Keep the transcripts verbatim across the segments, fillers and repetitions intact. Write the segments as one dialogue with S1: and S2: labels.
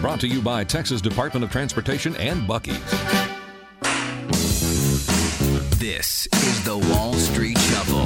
S1: Brought to you by Texas Department of Transportation and Buc-ee's.
S2: This is the Wall Street Shuffle.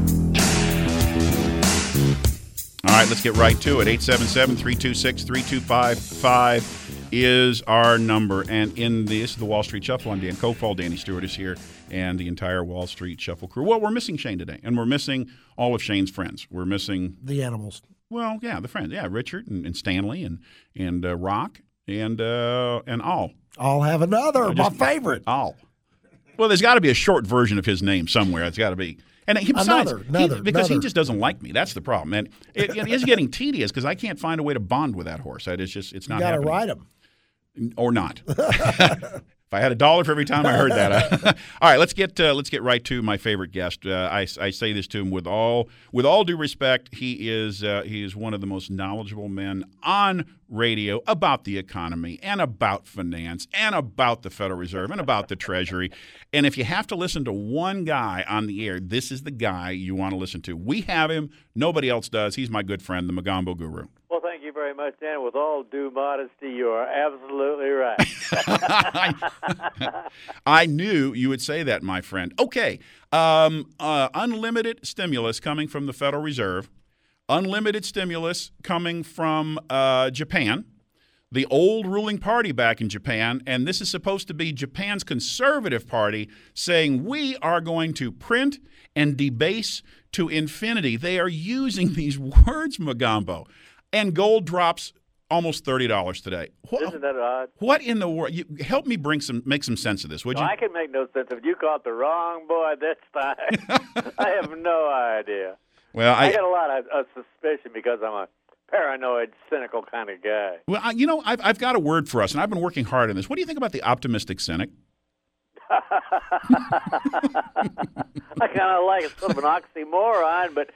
S3: All right, let's get right to it. eight seven seven, three two six, three two five five is our number. And in this, the Wall Street Shuffle, I'm Dan Kofal. Danny Stewart is here, and the entire Wall Street Shuffle crew. Well, we're missing Shane today, and we're missing all of Shane's friends. We're missing
S4: the animals.
S3: Well, yeah, the friends. Yeah, Richard and, and Stanley and and uh, Rock and uh, and All.
S4: I'll have another.
S3: Uh, just,
S4: my favorite.
S3: All. Well, there's got to be a short version of his name somewhere. It's got to be. And he, besides,
S4: another, another,
S3: he, because
S4: another.
S3: he just doesn't like me. That's the problem. And it, it is getting tedious because I can't find a way to bond with that horse. It's just it's not.
S4: You got to
S3: happening.
S4: ride him,
S3: or not. If I had a dollar for every time I heard that. All right, let's get uh, let's get right to my favorite guest. Uh, I, I say this to him with all with all due respect. He is uh, he is one of the most knowledgeable men on radio about the economy and about finance and about the Federal Reserve and about the Treasury. And if you have to listen to one guy on the air, this is the guy you want to listen to. We have him. Nobody else does. He's my good friend, the Mogambo Guru.
S5: Well, thank you very much, Dan. With all due modesty, you are absolutely right.
S3: I, I knew you would say that, my friend. Okay, um, uh, unlimited stimulus coming from the Federal Reserve, unlimited stimulus coming from uh, Japan, the old ruling party back in Japan, and this is supposed to be Japan's conservative party saying we are going to print and debase to infinity. They are using these words, Mogambo. And gold drops almost thirty dollars today. What,
S5: Isn't that odd?
S3: What in the world? You, help me bring some, make some sense of this, would
S5: No,
S3: you?
S5: I can make no sense of it. You caught the wrong boy this time. I have no idea.
S3: Well, I,
S5: I got a lot of, of suspicion because I'm a paranoid, cynical kind of guy.
S3: Well, I, you know, I've I've got a word for us, and I've been working hard on this. What do you think about the optimistic cynic?
S5: I kind of like it. Sort of an oxymoron, but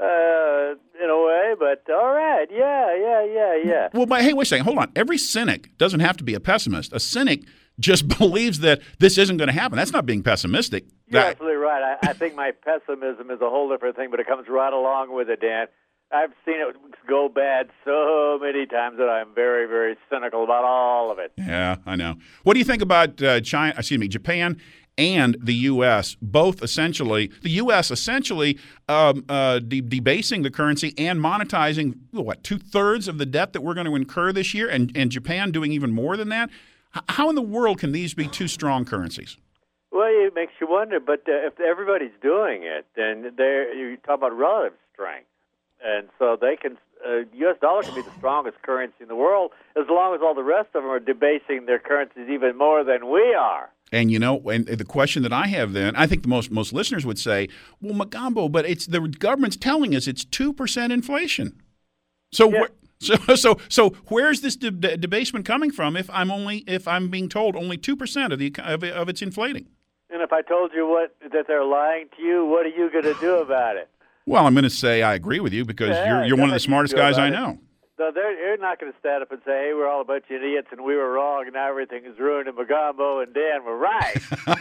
S5: uh, in a way. But all right, yeah, yeah, yeah, yeah.
S3: Well, but hey, wait a second. Hold on. Every cynic doesn't have to be a pessimist. A cynic just believes that this isn't going to happen. That's not being pessimistic.
S5: You're
S3: That-
S5: absolutely right. I, I think my pessimism is a whole different thing, but it comes right along with it, Dan. I've seen it go bad so many times that I'm very, very cynical about all of it.
S3: Yeah, I know. What do you think about uh, China? Excuse me, Japan and the U S both essentially, the U S essentially um, uh, de- debasing the currency and monetizing what two thirds of the debt that we're going to incur this year, and and Japan doing even more than that. H- how in the world can these be two strong currencies?
S5: Well, it makes you wonder. But uh, if everybody's doing it, then there you talk about relative strength. And so they can, uh, U S dollar can be the strongest currency in the world as long as all the rest of them are debasing their currencies even more than we are.
S3: And, you know, and the question that I have then, I think the most most listeners would say, well, Mogambo, but it's the government's telling us it's two percent inflation. So,
S5: Yeah.
S3: wh- so, so, so where's this de- de- debasement coming from if I'm only, if I'm being told only two percent of the of, of it's inflating?
S5: And if I told you what that they're lying to you, what are you going to do about it?
S3: Well, I'm going to say I agree with you because
S5: Yeah,
S3: you're you're one of the
S5: nothing you
S3: smartest
S5: can do
S3: guys I
S5: about it.
S3: know.
S5: So they're, they're not going to stand up and say, hey, we're all a bunch of idiots and we were wrong and now everything is ruined and Mogambo and Dan were right.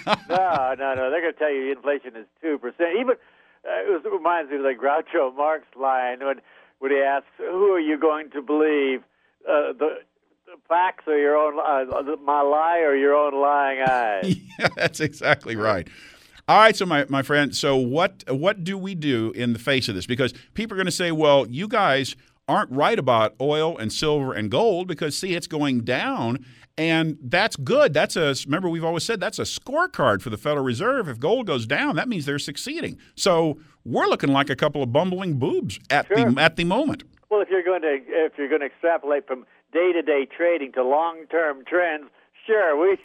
S5: no, no, no. They're going to tell you inflation is two percent. Even uh, it, was, it reminds me of the Groucho Marx line when, when he asks, who are you going to believe, uh, the, the facts or your own, uh, my lie or your own lying eyes?
S3: Yeah, that's exactly right. All right, so my, my friend, so what what do we do in the face of this? Because people are going to say, well, you guys aren't right about oil and silver and gold because, see, it's going down, and that's good. That's a remember we've always said that's a scorecard for the Federal Reserve. If gold goes down, that means they're succeeding. So we're looking like a couple of bumbling boobs at
S5: Sure.
S3: the at the moment.
S5: Well, if you're going to if you're going to extrapolate from day-to-day trading to long-term trends, sure, we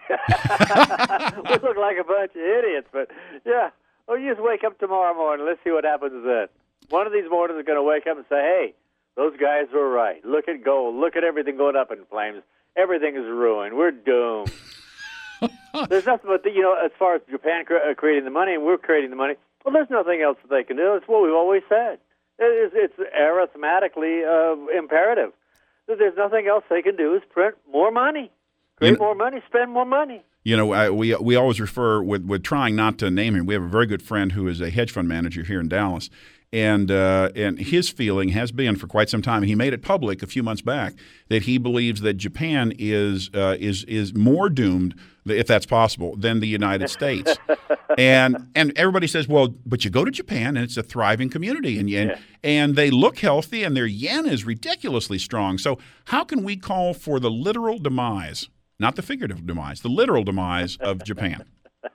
S5: we look like a bunch of idiots, but yeah. Well, you just wake up tomorrow morning. Let's see what happens then. One of these mornings is going to wake up and say, hey, those guys were right. Look at gold. Look at everything going up in flames. Everything is ruined. We're doomed. There's nothing but, the, you know, as far as Japan cre- uh, creating the money and we're creating the money, well, there's nothing else that they can do. It's what we've always said. It is, it's arithmetically uh, imperative. There's nothing else they can do is print more money. Create
S3: You-
S5: more money, spend more money.
S3: You know, I, we we always refer with with trying not to name him. We have a very good friend who is a hedge fund manager here in Dallas, And uh, and his feeling has been for quite some time. He made it public a few months back that he believes that Japan is uh, is is more doomed, if that's possible, than the United States. and and everybody says, well, but you go to Japan and it's a thriving community, and and,
S5: Yeah.
S3: and they look healthy, and their yen is ridiculously strong. So how can we call for the literal demise, not the figurative demise, the literal demise of Japan?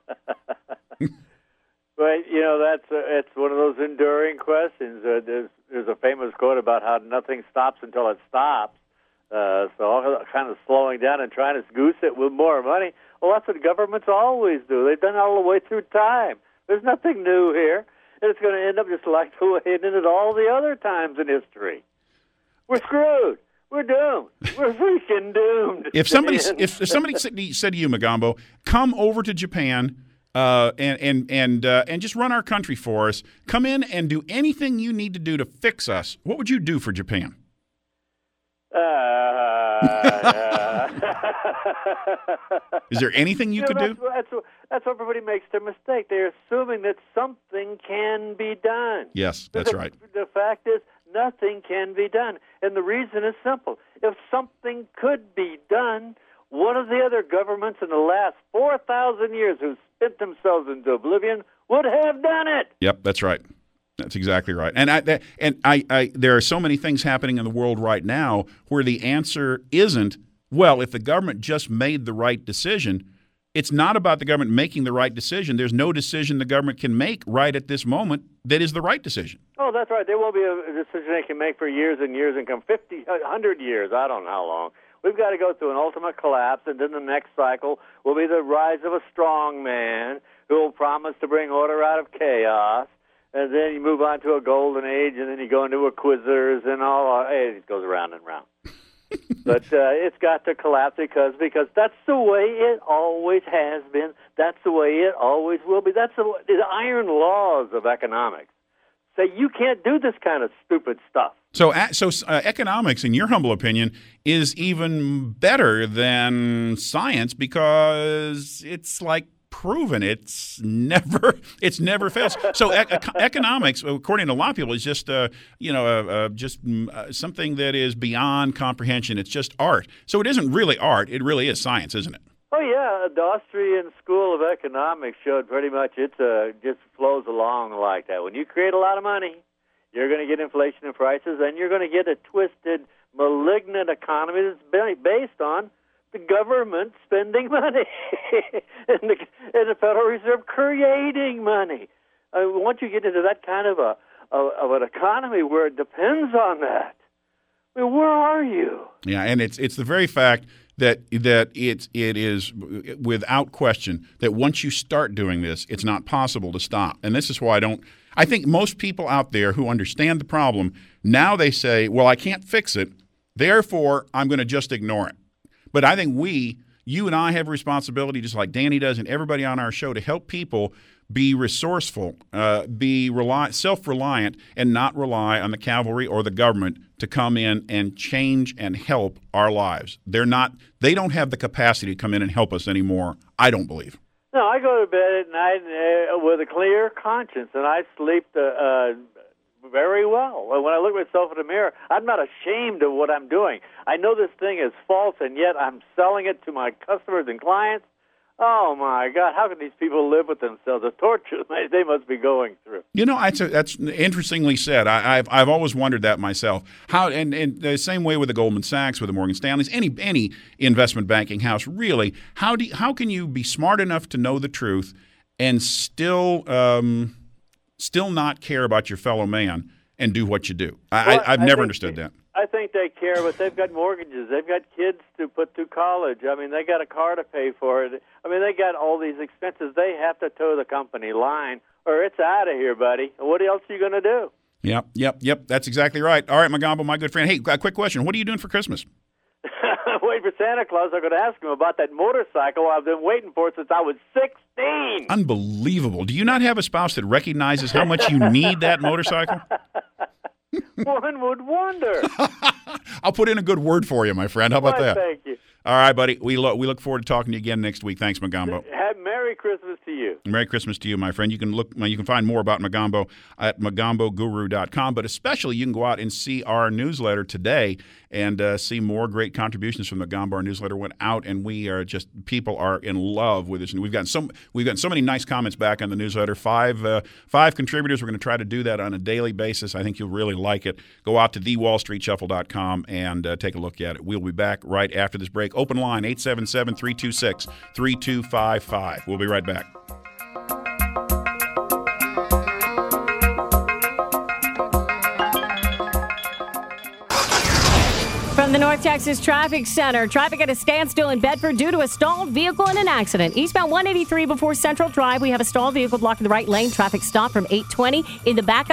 S5: Well, you know, that's uh, it's one of those enduring questions. Uh, there's, there's a famous quote about how nothing stops until it stops. Uh, so all kind of slowing down and trying to goose it with more money. Well, that's what governments always do. They've done it all the way through time. There's nothing new here. And it's going to end up just like the way it ended all the other times in history. We're screwed. We're doomed. We're freaking doomed.
S3: If somebody if, if somebody said said to you, Magambo, come over to Japan uh, and and and uh, and just run our country for us, come in and do anything you need to do to fix us, what would you do for Japan?
S5: Uh,
S3: Is there anything you
S5: know,
S3: could
S5: that's,
S3: do?
S5: That's, what- that's what everybody makes their mistake. They're assuming that something can be done.
S3: Yes, that's
S5: the,
S3: right.
S5: The fact is, nothing can be done. And the reason is simple. If something could be done, one of the other governments in the last four thousand years who spent themselves into oblivion would have done it.
S3: Yep, that's right. That's exactly right. And I that, and I, I there are so many things happening in the world right now where the answer isn't, well, if the government just made the right decision. It's not about the government making the right decision. There's no decision the government can make right at this moment that is the right decision.
S5: Oh, that's right. There won't be a decision they can make for years and years and come fifty, one hundred years. I don't know how long. We've got to go through an ultimate collapse, and then the next cycle will be the rise of a strong man who will promise to bring order out of chaos. And then you move on to a golden age, and then you go into a Quizzers and all. It goes around and round. But uh, it's got to collapse because because that's the way it always has been. That's the way it always will be. That's the, the iron laws of economics. Say you can't do this kind of stupid stuff.
S3: So, so uh, economics, in your humble opinion, is even better than science because it's like proven. It's never, it's never fails. So, e- economics, according to a lot of people, is just, uh, you know, uh, uh, just uh, something that is beyond comprehension. It's just art. So, it isn't really art. It really is science, isn't it?
S5: Oh yeah, the Austrian School of Economics showed pretty much it uh, just flows along like that. When you create a lot of money, you're going to get inflation in prices, and you're going to get a twisted, malignant economy that's based on the government spending money and, the, and the Federal Reserve creating money. Uh, once you get into that kind of a of, of an economy where it depends on that, I mean, where are you?
S3: Yeah, and it's it's the very fact that that it's it is without question that once you start doing this, it's not possible to stop. And this is why I don't. I think most people out there who understand the problem now they say, "Well, I can't fix it, therefore I'm going to just ignore it." But I think we, you and I, have a responsibility, just like Danny does, and everybody on our show, to help people be resourceful, uh, be rely, self-reliant, and not rely on the cavalry or the government to come in and change and help our lives. They're not. They don't have the capacity to come in and help us anymore, I don't believe.
S5: No, I go to bed at night uh, with a clear conscience, and I sleep uh, uh, very well. When I look at myself in the mirror, I'm not ashamed of what I'm doing. I know this thing is false, and yet I'm selling it to my customers and clients. Oh, my God, how can these people live with themselves? The torture they must be going through.
S3: You know, that's, a, that's interestingly said. I, I've I've always wondered that myself. How and, and the same way with the Goldman Sachs, with the Morgan Stanleys, any any investment banking house, really. How do how can you be smart enough to know the truth and still um, still not care about your fellow man and do what you do? I,
S5: Well,
S3: I, I've
S5: I
S3: never
S5: think
S3: understood
S5: they-
S3: that.
S5: I think they care, but they've got mortgages. They've got kids to put through college. I mean, they got a car to pay for it. I mean, they got all these expenses. They have to toe the company line, or it's out of here, buddy. What else are you going to do?
S3: Yep, yep, yep. That's exactly right. All right, Magambo, my good friend. Hey, a quick question. What are you doing for Christmas?
S5: Wait for Santa Claus. I'm going to ask him about that motorcycle I've been waiting for since I was sixteen.
S3: Unbelievable. Do you not have a spouse that recognizes how much you need that motorcycle?
S5: One would wonder.
S3: I'll put in a good word for you, my friend. How about
S5: Why,
S3: that?
S5: thank you.
S3: All right, buddy. We look we look forward to talking to you again next week. Thanks, Magambo.
S5: Have Merry Christmas to you.
S3: Merry Christmas to you, my friend. You can look. You can find more about Magambo at magambo guru dot com, but especially you can go out and see our newsletter today and uh, see more great contributions from Magambo. Our newsletter went out, and we are just people are in love with this. And we've gotten some we've gotten so many nice comments back on the newsletter. Five uh, five contributors. We're going to try to do that on a daily basis. I think you'll really like it. Go out to the wall street shuffle dot com and uh, take a look at it. We'll be back right after this break. Open line eight seven seven, three two six, three two five five. We'll be right back.
S4: From the North Texas Traffic Center, traffic at a standstill in Bedford due to a stalled vehicle in an accident. Eastbound one eighty-three before Central Drive, we have a stalled vehicle blocking the right lane. Traffic stop from eight twenty in the back.